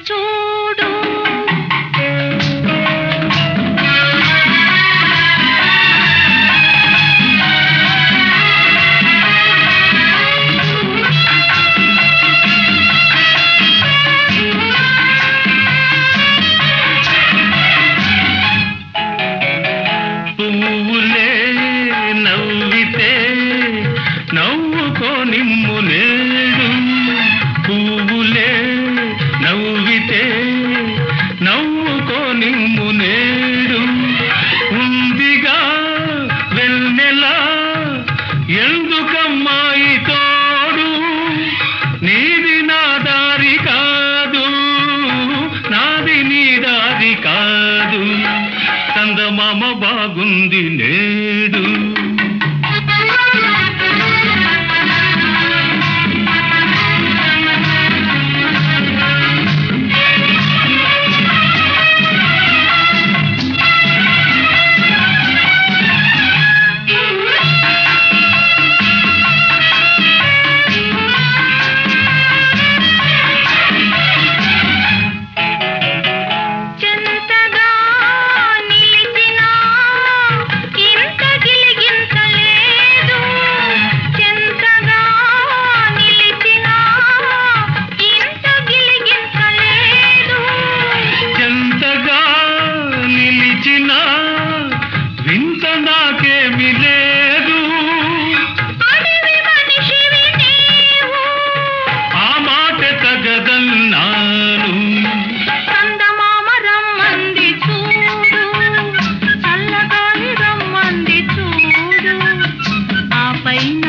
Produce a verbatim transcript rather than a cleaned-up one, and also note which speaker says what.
Speaker 1: చూడు.
Speaker 2: పువ్వులే నవ్వితే నవ్వుకో నిమ్ము నేడు. పువ్వులే నవ్వితే నవ్వుకో నిమ్ము నేడు. ఉందిగా వెన్నెలా ఎందుకమ్మాయి తోడు. నీది నా దారి కాదు, నాది నీ దారి కాదు. చందమామ బాగుంది నేడు. వింత నాకేమి లేదు. ఆ మాట తగదన్నాను.
Speaker 1: చందమామ రమ్మంది చూడు, చల్లగాలి రమ్మంది చూడు. ఆ పైన